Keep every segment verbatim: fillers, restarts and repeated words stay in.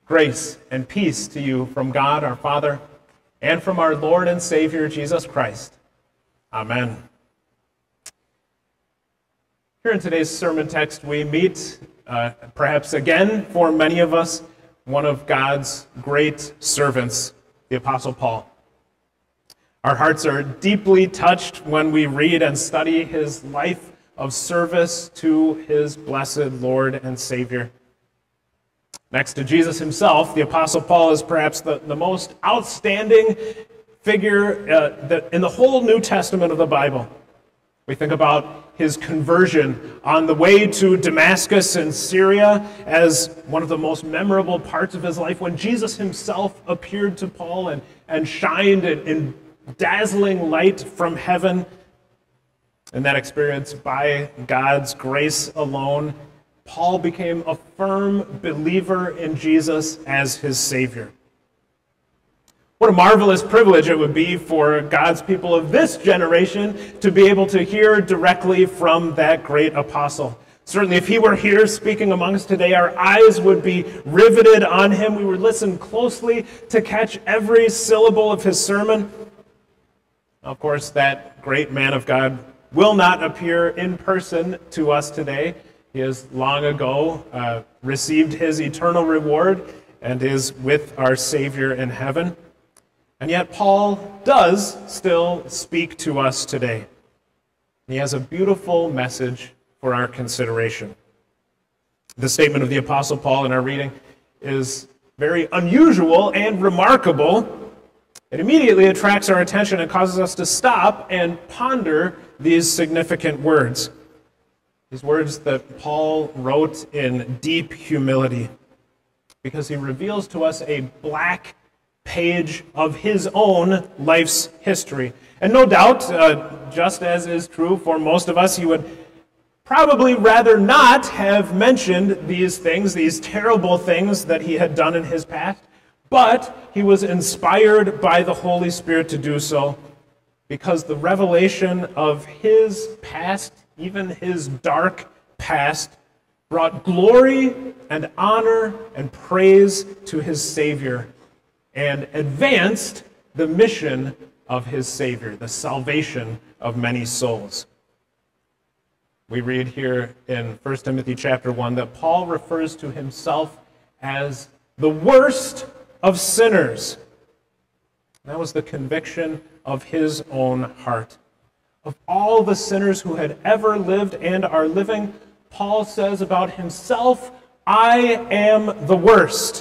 Grace and peace to you from God our Father and from our Lord and Savior Jesus Christ. Amen. Here in today's sermon text, we meet, uh, perhaps again for many of us, one of God's great servants, the Apostle Paul. Our hearts are deeply touched when we read and study his life of service to his blessed Lord and Savior. Next to Jesus himself, the Apostle Paul is perhaps the, the most outstanding figure uh, that in the whole New Testament of the Bible. We think about his conversion on the way to Damascus in Syria as one of the most memorable parts of his life, when Jesus himself appeared to Paul and, and shined in, in dazzling light from heaven. In that experience, by God's grace alone, Paul became a firm believer in Jesus as his Savior. What a marvelous privilege it would be for God's people of this generation to be able to hear directly from that great apostle. Certainly, if he were here speaking among us today, our eyes would be riveted on him. We would listen closely to catch every syllable of his sermon. Of course, that great man of God will not appear in person to us today. He has long ago uh, received his eternal reward and is with our Savior in heaven. And yet Paul does still speak to us today. He has a beautiful message for our consideration. The statement of the Apostle Paul in our reading is very unusual and remarkable. It immediately attracts our attention and causes us to stop and ponder these significant words. These words that Paul wrote in deep humility, because he reveals to us a black page of his own life's history. And no doubt, uh, just as is true for most of us, he would probably rather not have mentioned these things, these terrible things that he had done in his past, but he was inspired by the Holy Spirit to do so, because the revelation of his past, even his dark past, brought glory and honor and praise to his Savior and advanced the mission of his Savior, the salvation of many souls. We read here in First Timothy chapter one that Paul refers to himself as the worst of sinners. That was the conviction of his own heart. Of all the sinners who had ever lived and are living, Paul says about himself, I am the worst.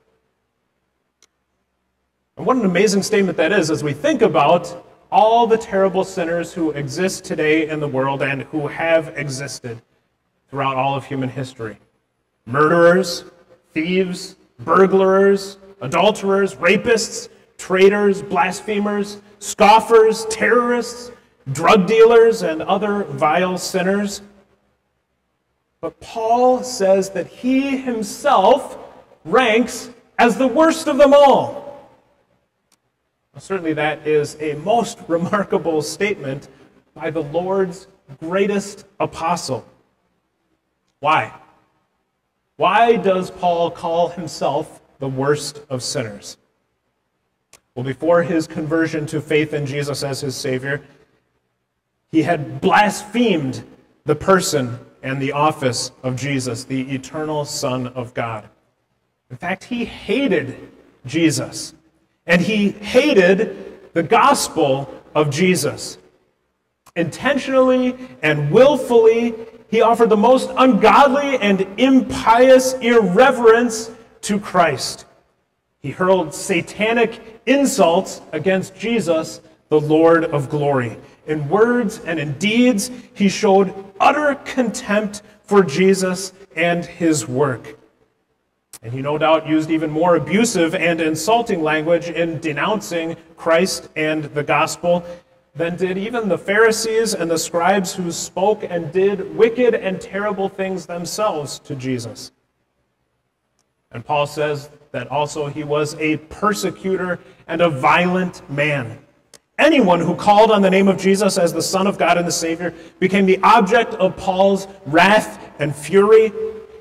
And what an amazing statement that is as we think about all the terrible sinners who exist today in the world and who have existed throughout all of human history. Murderers, thieves, burglars, adulterers, rapists, traitors, blasphemers, scoffers, terrorists, drug dealers, and other vile sinners. But Paul says that he himself ranks as the worst of them all. Well, certainly that is a most remarkable statement by the Lord's greatest apostle. Why? Why does Paul call himself the worst of sinners? Well, before his conversion to faith in Jesus as his Savior, he had blasphemed the person and the office of Jesus, the eternal Son of God. In fact, he hated Jesus, and he hated the gospel of Jesus. Intentionally and willfully, he offered the most ungodly and impious irreverence to Christ. He hurled satanic insults against Jesus, the Lord of glory. In words and in deeds, he showed utter contempt for Jesus and his work. And he no doubt used even more abusive and insulting language in denouncing Christ and the gospel than did even the Pharisees and the scribes who spoke and did wicked and terrible things themselves to Jesus. And Paul says that also he was a persecutor and a violent man. Anyone who called on the name of Jesus as the Son of God and the Savior became the object of Paul's wrath and fury.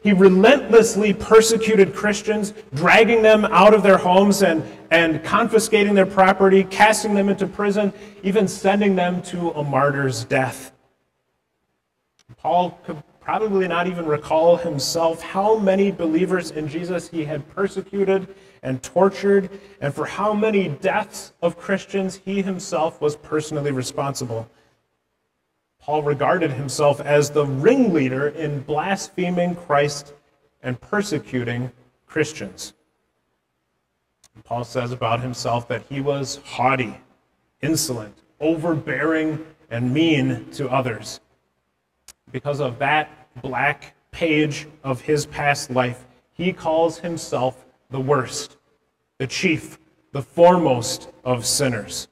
He relentlessly persecuted Christians, dragging them out of their homes and, and confiscating their property, casting them into prison, even sending them to a martyr's death. Paul could probably not even recall himself how many believers in Jesus he had persecuted and tortured, and for how many deaths of Christians he himself was personally responsible. Paul regarded himself as the ringleader in blaspheming Christ and persecuting Christians. Paul says about himself that he was haughty, insolent, overbearing, and mean to others. Because of that black page of his past life, he calls himself the worst, the chief, the foremost of sinners.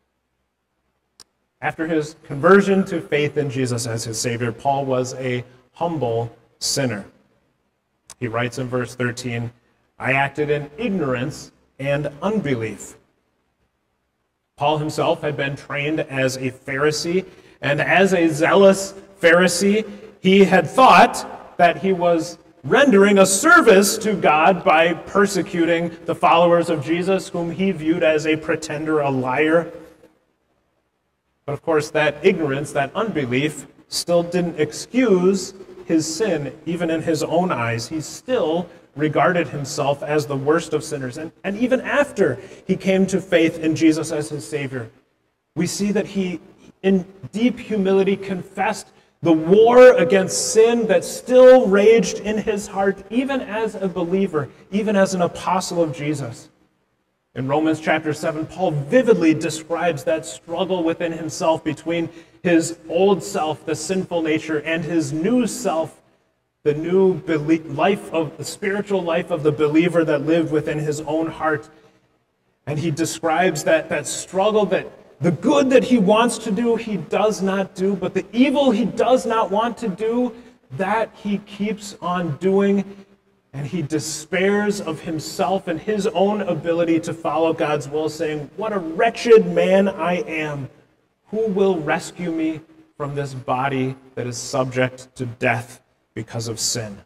After his conversion to faith in Jesus as his Savior, Paul was a humble sinner. He writes in verse thirteen, "I acted in ignorance and unbelief." Paul himself had been trained as a Pharisee, and as a zealous Pharisee, he had thought that he was rendering a service to God by persecuting the followers of Jesus, whom he viewed as a pretender, a liar. But of course, that ignorance, that unbelief, still didn't excuse his sin, even in his own eyes. He still regarded himself as the worst of sinners. And, and even after he came to faith in Jesus as his Savior, we see that he, in deep humility, confessed the war against sin that still raged in his heart, even as a believer, even as an apostle of Jesus. In Romans chapter seven, Paul vividly describes that struggle within himself between his old self, the sinful nature, and his new self, the new life of the spiritual life of the believer that lived within his own heart. And he describes that, that struggle, that the good that he wants to do, he does not do, but the evil he does not want to do, that he keeps on doing. And he despairs of himself and his own ability to follow God's will, saying, "What a wretched man I am! Who will rescue me from this body that is subject to death because of sin?"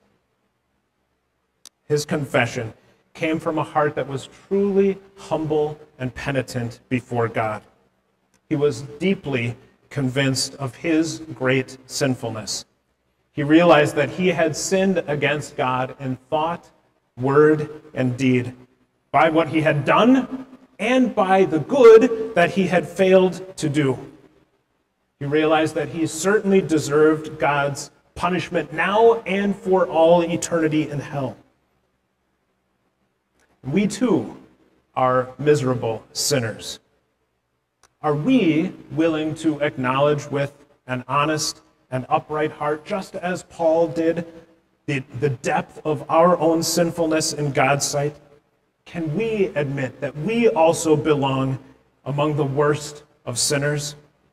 His confession came from a heart that was truly humble and penitent before God. He was deeply convinced of his great sinfulness. He realized that he had sinned against God in thought, word, and deed, by what he had done and by the good that he had failed to do. He realized that he certainly deserved God's punishment now and for all eternity in hell. We too are miserable sinners. Are we willing to acknowledge with an honest and upright heart, just as Paul did, the, the depth of our own sinfulness in God's sight? Can we admit that we also belong among the worst of sinners?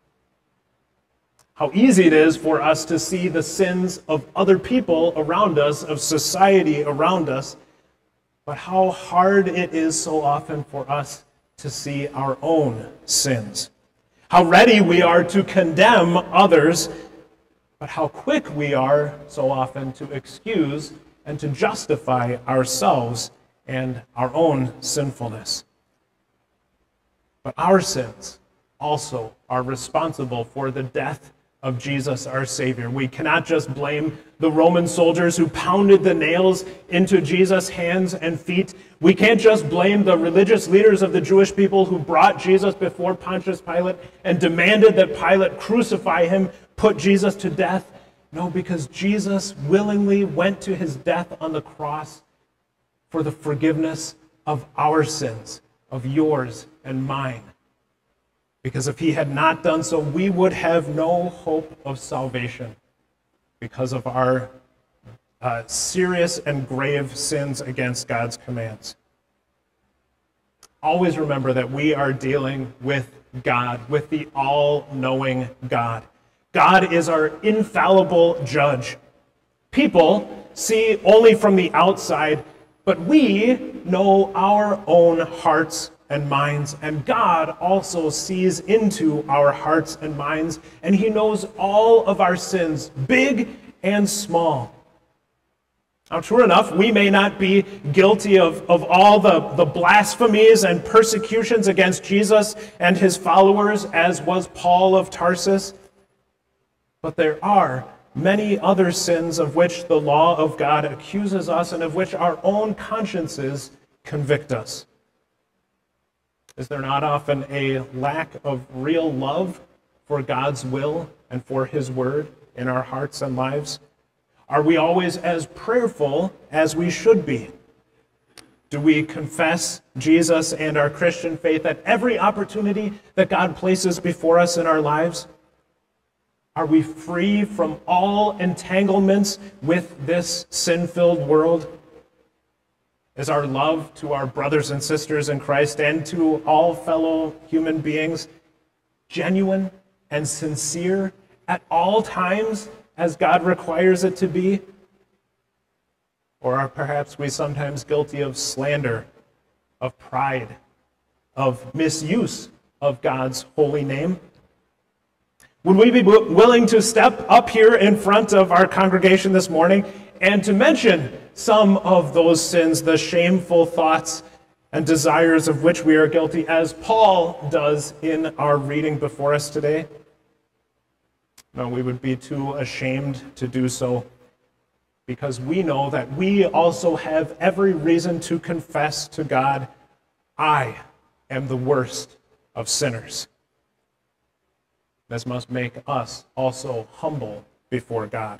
How easy it is for us to see the sins of other people around us, of society around us, but how hard it is so often for us to see our own sins. How ready we are to condemn others, but how quick we are so often to excuse and to justify ourselves and our own sinfulness. But our sins also are responsible for the death of Jesus, our Savior. We cannot just blame the Roman soldiers who pounded the nails into Jesus' hands and feet. We can't just blame the religious leaders of the Jewish people who brought Jesus before Pontius Pilate and demanded that Pilate crucify him, put Jesus to death. No, because Jesus willingly went to his death on the cross for the forgiveness of our sins, of yours and mine. Because if he had not done so, we would have no hope of salvation because of our uh, serious and grave sins against God's commands. Always remember that we are dealing with God, with the all-knowing God. God is our infallible judge. People see only from the outside, but we know our own hearts and minds, and God also sees into our hearts and minds, and he knows all of our sins, big and small. Now, true enough, we may not be guilty of, of all the, the blasphemies and persecutions against Jesus and his followers, as was Paul of Tarsus. But there are many other sins of which the law of God accuses us and of which our own consciences convict us. Is there not often a lack of real love for God's will and for his word in our hearts and lives? Are we always as prayerful as we should be? Do we confess Jesus and our Christian faith at every opportunity that God places before us in our lives? Are we free from all entanglements with this sin-filled world? Is our love to our brothers and sisters in Christ and to all fellow human beings genuine and sincere at all times, as God requires it to be? Or are perhaps we sometimes guilty of slander, of pride, of misuse of God's holy name? Would we be willing to step up here in front of our congregation this morning and to mention some of those sins, the shameful thoughts and desires of which we are guilty, as Paul does in our reading before us today? No, we would be too ashamed to do so, because we know that we also have every reason to confess to God, I am the worst of sinners. This must make us also humble before God.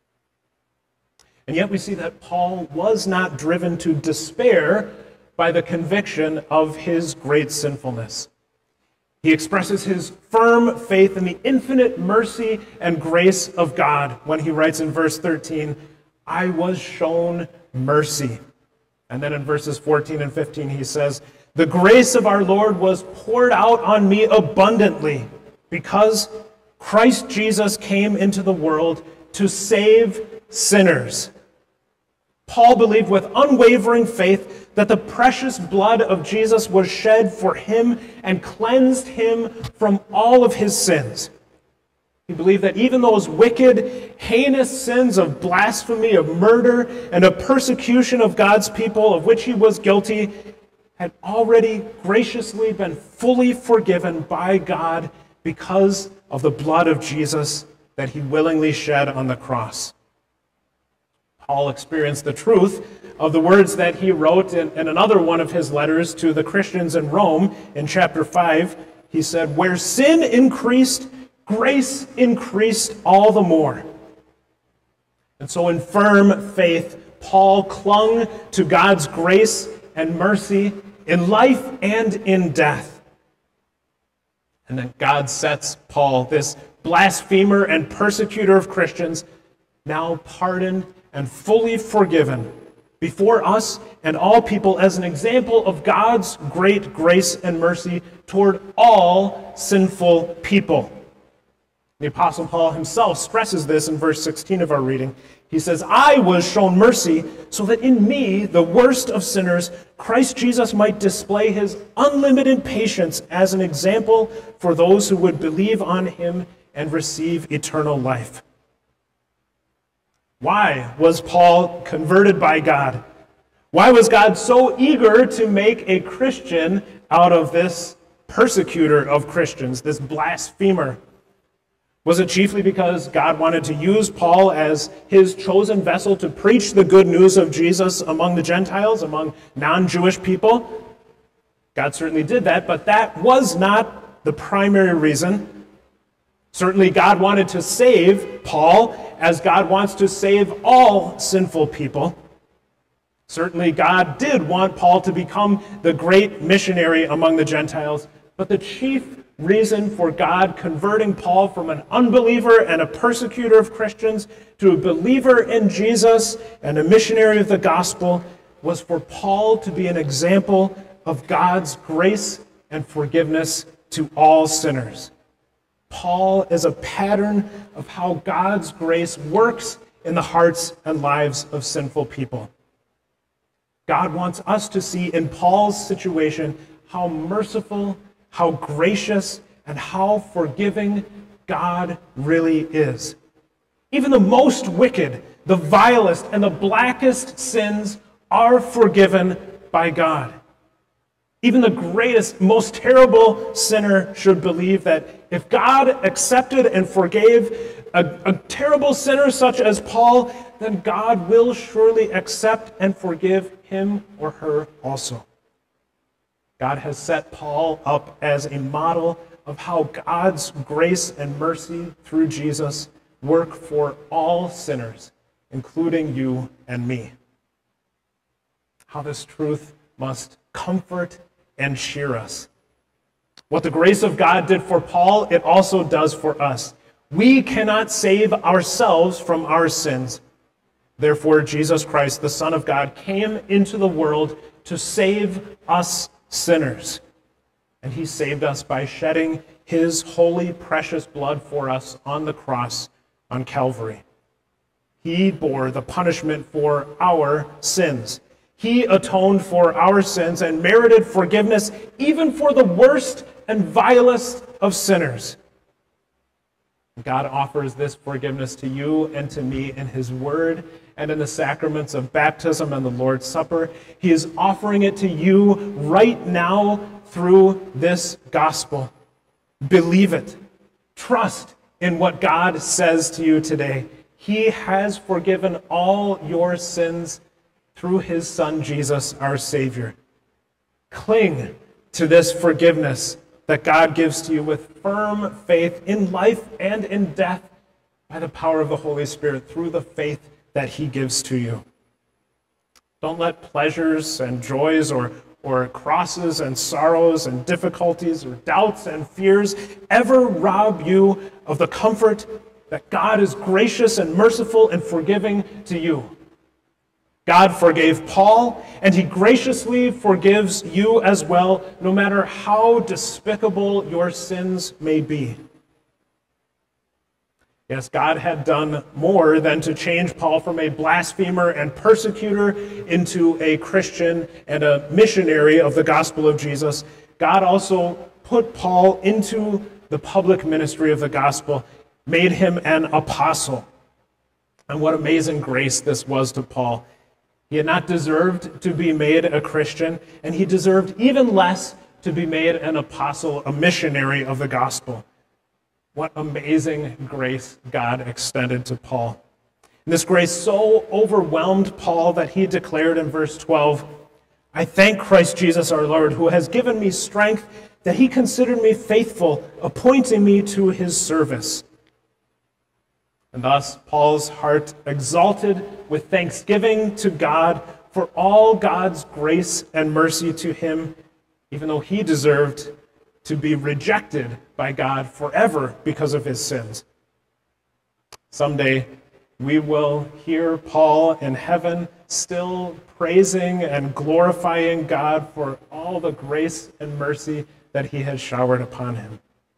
And yet we see that Paul was not driven to despair by the conviction of his great sinfulness. He expresses his firm faith in the infinite mercy and grace of God when he writes in verse thirteen, I was shown mercy. And then in verses fourteen and fifteen he says, the grace of our Lord was poured out on me abundantly, because Christ Jesus came into the world to save sinners. Paul believed with unwavering faith that the precious blood of Jesus was shed for him and cleansed him from all of his sins. He believed that even those wicked, heinous sins of blasphemy, of murder, and of persecution of God's people, of which he was guilty, had already graciously been fully forgiven by God because of the blood of Jesus that he willingly shed on the cross. Paul experienced the truth of the words that he wrote in, in another one of his letters to the Christians in Rome in chapter five. He said, where sin increased, grace increased all the more. And so in firm faith, Paul clung to God's grace and mercy in life and in death. And then God sets Paul, this blasphemer and persecutor of Christians, now pardoned and fully forgiven, before us and all people as an example of God's great grace and mercy toward all sinful people. The Apostle Paul himself stresses this in verse sixteen of our reading. He says, I was shown mercy so that in me, the worst of sinners, Christ Jesus might display his unlimited patience as an example for those who would believe on him and receive eternal life. Why was Paul converted by God? Why was God so eager to make a Christian out of this persecutor of Christians, this blasphemer? Was it chiefly because God wanted to use Paul as his chosen vessel to preach the good news of Jesus among the Gentiles, among non-Jewish people? God certainly did that, but that was not the primary reason. Certainly God wanted to save Paul as God wants to save all sinful people. Certainly God did want Paul to become the great missionary among the Gentiles, but the chief reason for God converting Paul from an unbeliever and a persecutor of Christians to a believer in Jesus and a missionary of the gospel was for Paul to be an example of God's grace and forgiveness to all sinners. Paul is a pattern of how God's grace works in the hearts and lives of sinful people. God wants us to see in Paul's situation how merciful, how gracious, and how forgiving God really is. Even the most wicked, the vilest, and the blackest sins are forgiven by God. Even the greatest, most terrible sinner should believe that if God accepted and forgave a, a terrible sinner such as Paul, then God will surely accept and forgive him or her also. God has set Paul up as a model of how God's grace and mercy through Jesus work for all sinners, including you and me. How this truth must comfort and cheer us. What the grace of God did for Paul, it also does for us. We cannot save ourselves from our sins. Therefore, Jesus Christ, the Son of God, came into the world to save us sinners. And he saved us by shedding his holy, precious blood for us on the cross on Calvary. He bore the punishment for our sins. He atoned for our sins and merited forgiveness even for the worst and vilest of sinners. God offers this forgiveness to you and to me in his word and in the sacraments of baptism and the Lord's Supper. He is offering it to you right now through this gospel. Believe it. Trust in what God says to you today. He has forgiven all your sins through his Son, Jesus, our Savior. Cling to this forgiveness that God gives to you with firm faith in life and in death by the power of the Holy Spirit through the faith that he gives to you. Don't let pleasures and joys or, or crosses and sorrows and difficulties or doubts and fears ever rob you of the comfort that God is gracious and merciful and forgiving to you. God forgave Paul, and he graciously forgives you as well, no matter how despicable your sins may be. Yes, God had done more than to change Paul from a blasphemer and persecutor into a Christian and a missionary of the gospel of Jesus. God also put Paul into the public ministry of the gospel, made him an apostle. And what amazing grace this was to Paul. He had not deserved to be made a Christian, and he deserved even less to be made an apostle, a missionary of the gospel. What amazing grace God extended to Paul. And this grace so overwhelmed Paul that he declared in verse twelve, I thank Christ Jesus our Lord, who has given me strength, that he considered me faithful, appointing me to his service. And thus Paul's heart exalted with thanksgiving to God for all God's grace and mercy to him, even though he deserved to be rejected by God forever because of his sins. Someday we will hear Paul in heaven still praising and glorifying God for all the grace and mercy that he has showered upon him.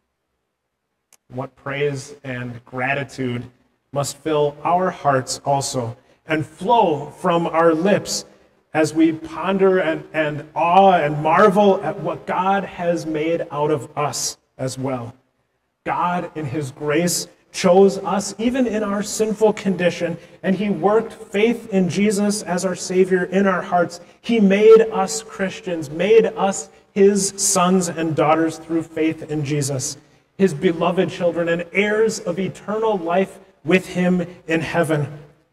What praise and gratitude must fill our hearts also and flow from our lips as we ponder and, and awe and marvel at what God has made out of us as well. God, in his grace, chose us even in our sinful condition, and he worked faith in Jesus as our Savior in our hearts. He made us Christians, made us his sons and daughters through faith in Jesus, his beloved children and heirs of eternal life with him in heaven.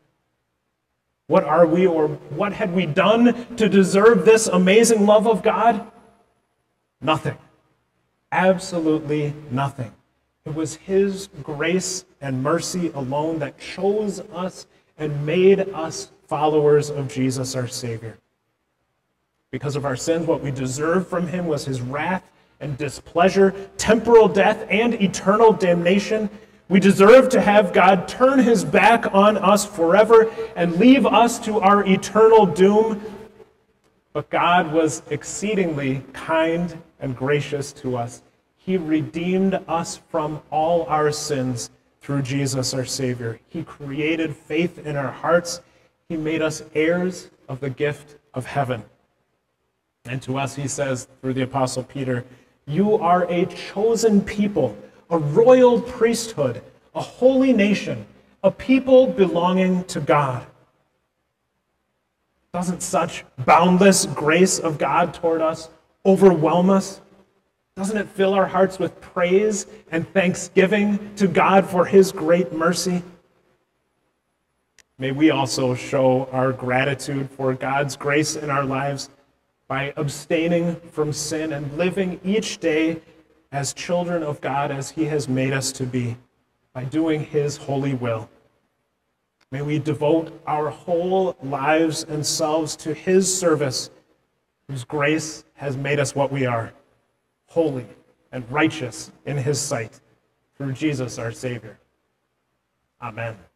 What are we, or what had we done to deserve this amazing love of God? Nothing. Absolutely nothing. It was his grace and mercy alone that chose us and made us followers of Jesus, our Savior. Because of our sins, what we deserved from him was his wrath and displeasure, temporal death, and eternal damnation. We deserve to have God turn his back on us forever and leave us to our eternal doom. But God was exceedingly kind and gracious to us. He redeemed us from all our sins through Jesus, our Savior. He created faith in our hearts. He made us heirs of the gift of heaven. And to us, he says through the Apostle Peter, you are a chosen people, a royal priesthood, a holy nation, a people belonging to God. Doesn't such boundless grace of God toward us overwhelm us? Doesn't it fill our hearts with praise and thanksgiving to God for his great mercy? May we also show our gratitude for God's grace in our lives by abstaining from sin and living each day as children of God as he has made us to be, by doing his holy will. May we devote our whole lives and selves to his service, whose grace has made us what we are, holy and righteous in his sight, through Jesus our Savior. Amen.